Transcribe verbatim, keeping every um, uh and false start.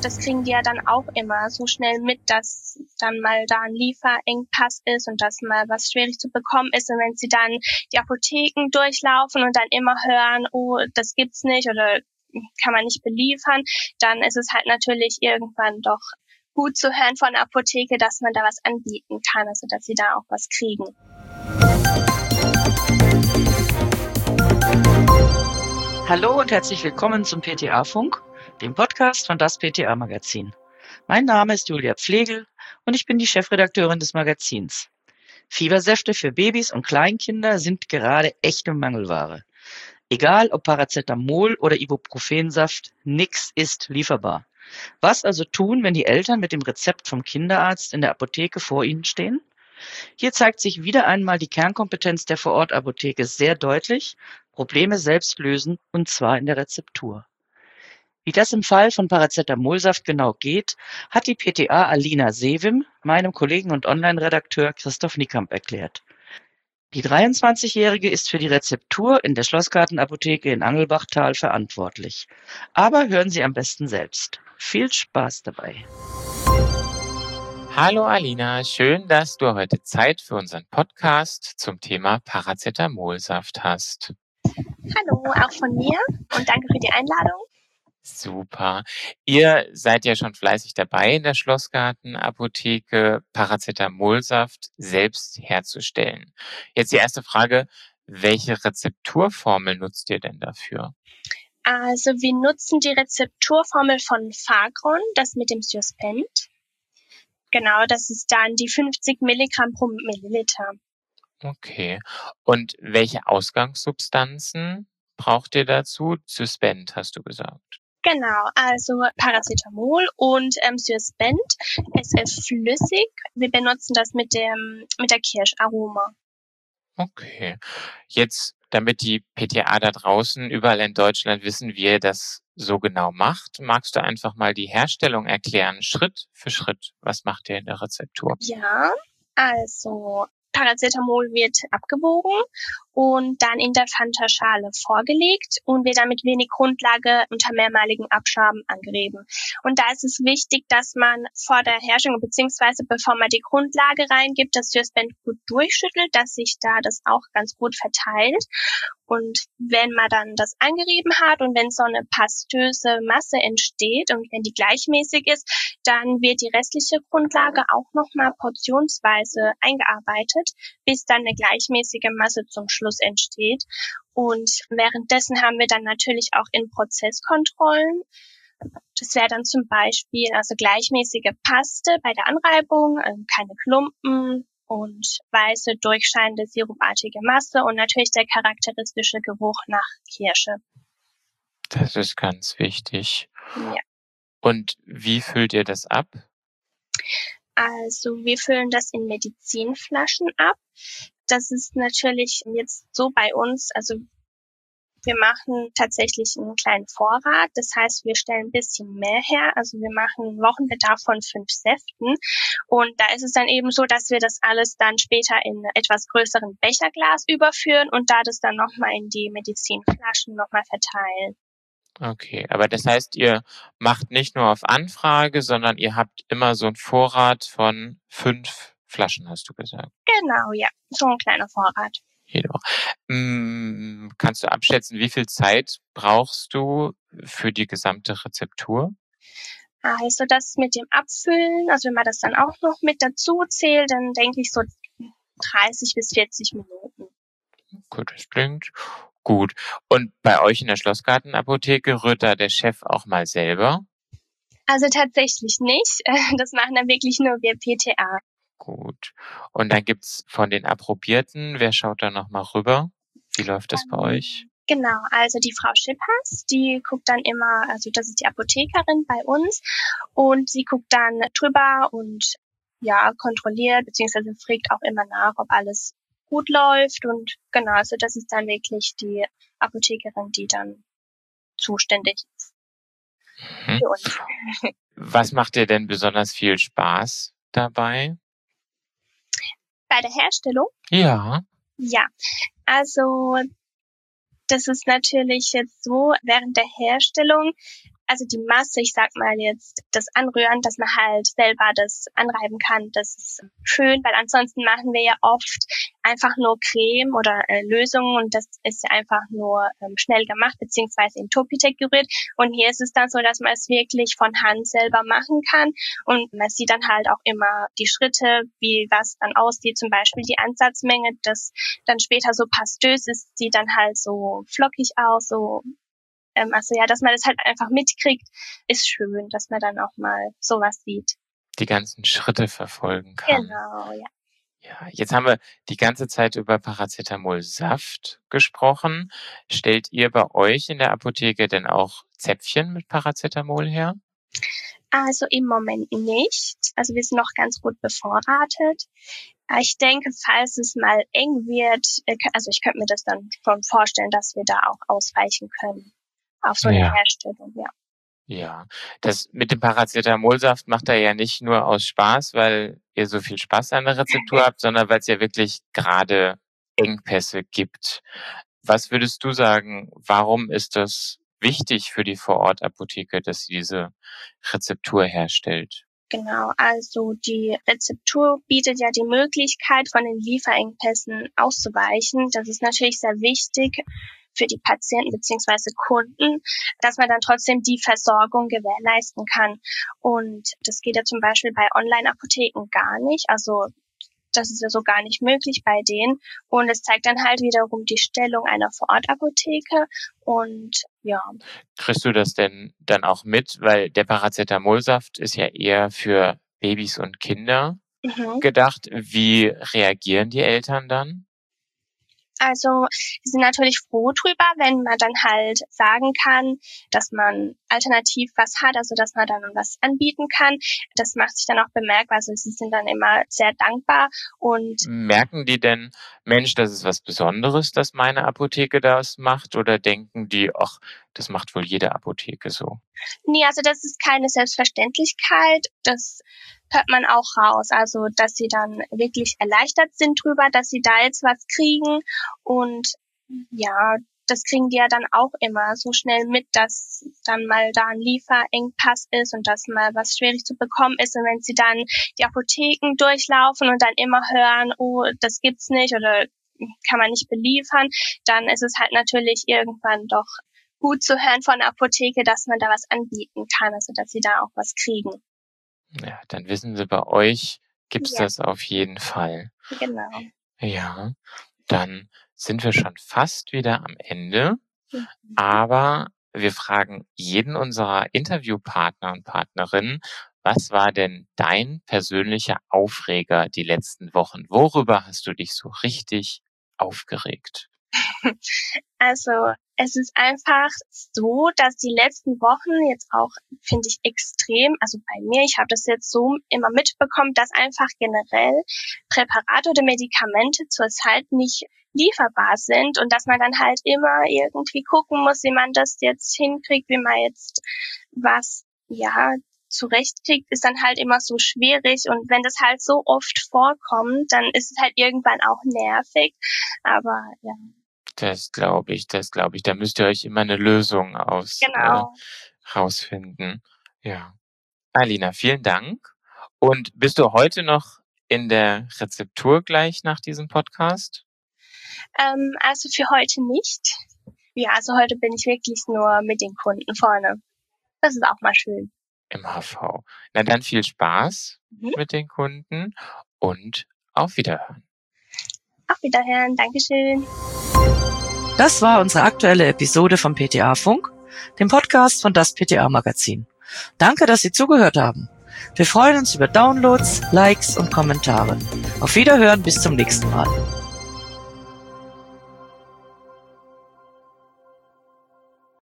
das kriegen die ja dann auch immer so schnell mit, dass dann mal da ein Lieferengpass ist und dass mal was schwierig zu bekommen ist. Und wenn sie dann die Apotheken durchlaufen und dann immer hören, oh, das gibt's nicht oder kann man nicht beliefern, dann ist es halt natürlich irgendwann doch gut zu hören von der Apotheke, dass man da was anbieten kann, also dass sie da auch was kriegen. Hallo und herzlich willkommen zum P T A-Funk, dem Podcast von das P T A-Magazin. Mein Name ist Julia Pflegel und ich bin die Chefredakteurin des Magazins. Fiebersäfte für Babys und Kleinkinder sind gerade echte Mangelware. Egal ob Paracetamol oder Ibuprofensaft, nix ist lieferbar. Was also tun, wenn die Eltern mit dem Rezept vom Kinderarzt in der Apotheke vor ihnen stehen? Hier zeigt sich wieder einmal die Kernkompetenz der Vorortapotheke sehr deutlich: Probleme selbst lösen, und zwar in der Rezeptur. Wie das im Fall von Paracetamolsaft genau geht, hat die P T A Alina Sewim meinem Kollegen und Online-Redakteur Christoph Niekamp erklärt. Die dreiundzwanzigjährige ist für die Rezeptur in der Schlossgartenapotheke in Angelbachtal verantwortlich. Aber hören Sie am besten selbst. Viel Spaß dabei. Hallo Alina, schön, dass du heute Zeit für unseren Podcast zum Thema Paracetamolsaft hast. Hallo, auch von mir und danke für die Einladung. Super. Ihr seid ja schon fleißig dabei in der Schlossgartenapotheke, Paracetamolsaft selbst herzustellen. Jetzt die erste Frage: Welche Rezepturformel nutzt ihr denn dafür? Also wir nutzen die Rezepturformel von Fagron, das mit dem Suspend. Genau, das ist dann die fünfzig Milligramm pro Milliliter. Okay. Und welche Ausgangssubstanzen braucht ihr dazu? Suspend, hast du gesagt. Genau, also Paracetamol und ähm, Suspend. Es ist flüssig. Wir benutzen das mit dem mit der Kirscharoma. Okay. Jetzt, damit die P T A da draußen überall in Deutschland wissen, wie ihr das so genau macht, magst du einfach mal die Herstellung erklären, Schritt für Schritt? Was macht ihr in der Rezeptur? Ja, also Paracetamol wird abgewogen und dann in der Fanta-Schale vorgelegt und wird dann mit wenig Grundlage unter mehrmaligen Abschaben angerieben. Und da ist es wichtig, dass man vor der Herstellung bzw. bevor man die Grundlage reingibt, das Suspend gut durchschüttelt, dass sich da das auch ganz gut verteilt. Und wenn man dann das eingerieben hat und wenn so eine pastöse Masse entsteht und wenn die gleichmäßig ist, dann wird die restliche Grundlage auch nochmal portionsweise eingearbeitet, bis dann eine gleichmäßige Masse zum Schluss entsteht. Und währenddessen haben wir dann natürlich auch in Prozesskontrollen. Das wäre dann zum Beispiel also gleichmäßige Paste bei der Anreibung, also keine Klumpen und weiße, durchscheinende, sirupartige Masse und natürlich der charakteristische Geruch nach Kirsche. Das ist ganz wichtig. Ja. Und wie füllt ihr das ab? Also wir füllen das in Medizinflaschen ab. Das ist natürlich jetzt so bei uns, also wir machen tatsächlich einen kleinen Vorrat. Das heißt, wir stellen ein bisschen mehr her. Also wir machen einen Wochenbedarf von fünf Säften. Und da ist es dann eben so, dass wir das alles dann später in etwas größeren Becherglas überführen und da das dann nochmal in die Medizinflaschen nochmal verteilen. Okay, aber das heißt, ihr macht nicht nur auf Anfrage, sondern ihr habt immer so einen Vorrat von fünf Flaschen, hast du gesagt. Genau, ja. So ein kleiner Vorrat. Jede Woche. Hm, kannst du abschätzen, wie viel Zeit brauchst du für die gesamte Rezeptur? Also das mit dem Abfüllen, also wenn man das dann auch noch mit dazu zählt, dann denke ich so dreißig bis vierzig Minuten. Gut, das klingt gut. Und bei euch in der Schlossgartenapotheke rührt da der Chef auch mal selber? Also tatsächlich nicht. Das machen dann wirklich nur wir P T A. Gut. Und dann gibt's von den Approbierten, wer schaut da nochmal rüber? Wie läuft das bei euch? Genau, also die Frau Schippers, die guckt dann immer, also das ist die Apothekerin bei uns und sie guckt dann drüber und ja, kontrolliert beziehungsweise fragt auch immer nach, ob alles gut läuft und genau, also das ist dann wirklich die Apothekerin, die dann zuständig ist Mhm. für uns. Was macht dir denn besonders viel Spaß dabei? Bei der Herstellung? Ja. Ja, also das ist natürlich jetzt so, während der Herstellung also die Masse, ich sag mal jetzt, das Anrühren, dass man halt selber das anreiben kann, das ist schön, weil ansonsten machen wir ja oft einfach nur Creme oder äh, Lösungen und das ist ja einfach nur ähm, schnell gemacht, beziehungsweise in Topitec gerührt. Und hier ist es dann so, dass man es wirklich von Hand selber machen kann und man sieht dann halt auch immer die Schritte, wie was dann aussieht, zum Beispiel die Ansatzmenge, das dann später so pastös ist, sieht dann halt so flockig aus, so Ähm, also ja, dass man das halt einfach mitkriegt, ist schön, dass man dann auch mal sowas sieht. Die ganzen Schritte verfolgen kann. Genau, ja. Ja, jetzt haben wir die ganze Zeit über Paracetamol-Saft gesprochen. Stellt ihr bei euch in der Apotheke denn auch Zäpfchen mit Paracetamol her? Also im Moment nicht. Also wir sind noch ganz gut bevorratet. Ich denke, falls es mal eng wird, also ich könnte mir das dann schon vorstellen, dass wir da auch ausweichen können auf so eine Ja. Herstellung, ja. Ja, das mit dem Paracetamolsaft macht er ja nicht nur aus Spaß, weil ihr so viel Spaß an der Rezeptur habt, sondern weil es ja wirklich gerade Engpässe gibt. Was würdest du sagen, warum ist das wichtig für die Vorortapotheke, dass sie diese Rezeptur herstellt? Genau, also die Rezeptur bietet ja die Möglichkeit, von den Lieferengpässen auszuweichen. Das ist natürlich sehr wichtig für die Patienten beziehungsweise Kunden, dass man dann trotzdem die Versorgung gewährleisten kann. Und das geht ja zum Beispiel bei Online-Apotheken gar nicht. Also das ist ja so gar nicht möglich bei denen. Und es zeigt dann halt wiederum die Stellung einer Vorortapotheke. Und ja. Kriegst du das denn dann auch mit? Weil der Paracetamolsaft ist ja eher für Babys und Kinder Mhm. gedacht. Wie reagieren die Eltern dann? Also sie sind natürlich froh drüber, wenn man dann halt sagen kann, dass man alternativ was hat, also dass man dann was anbieten kann. Das macht sich dann auch bemerkbar. Also sie sind dann immer sehr dankbar. Und merken die denn, Mensch, das ist was Besonderes, dass meine Apotheke das macht? Oder denken die, ach, das macht wohl jede Apotheke so? Nee, also das ist keine Selbstverständlichkeit. Das hört man auch raus. Also, dass sie dann wirklich erleichtert sind drüber, dass sie da jetzt was kriegen. Und ja, das kriegen die ja dann auch immer so schnell mit, dass dann mal da ein Lieferengpass ist und dass mal was schwierig zu bekommen ist. Und wenn sie dann die Apotheken durchlaufen und dann immer hören, oh, das gibt's nicht oder kann man nicht beliefern, dann ist es halt natürlich irgendwann doch gut zu hören von der Apotheke, dass man da was anbieten kann, also dass sie da auch was kriegen. Ja, dann wissen sie, bei euch gibt's Ja. das auf jeden Fall. Genau. Ja, dann sind wir schon fast wieder am Ende, Mhm. aber wir fragen jeden unserer Interviewpartner und Partnerinnen, was war denn dein persönlicher Aufreger die letzten Wochen? Worüber hast du dich so richtig aufgeregt? Also es ist einfach so, dass die letzten Wochen jetzt auch, finde ich, extrem, also bei mir, ich habe das jetzt so immer mitbekommen, dass einfach generell Präparate oder Medikamente zurzeit nicht lieferbar sind und dass man dann halt immer irgendwie gucken muss, wie man das jetzt hinkriegt, wie man jetzt was, ja, zurechtkriegt, ist dann halt immer so schwierig. Und wenn das halt so oft vorkommt, dann ist es halt irgendwann auch nervig. Aber ja. Das glaube ich, das glaube ich. Da müsst ihr euch immer eine Lösung aus Genau. äh, rausfinden. Ja. Alina, vielen Dank. Und bist du heute noch in der Rezeptur gleich nach diesem Podcast? Ähm, also für heute nicht. Ja, also heute bin ich wirklich nur mit den Kunden vorne. Das ist auch mal schön. Im H V. Na dann viel Spaß Mhm. mit den Kunden und auf Wiederhören. Auf Wiederhören. Dankeschön. Das war unsere aktuelle Episode vom P T A-Funk, dem Podcast von das P T A-Magazin. Danke, dass Sie zugehört haben. Wir freuen uns über Downloads, Likes und Kommentare. Auf Wiederhören, bis zum nächsten Mal.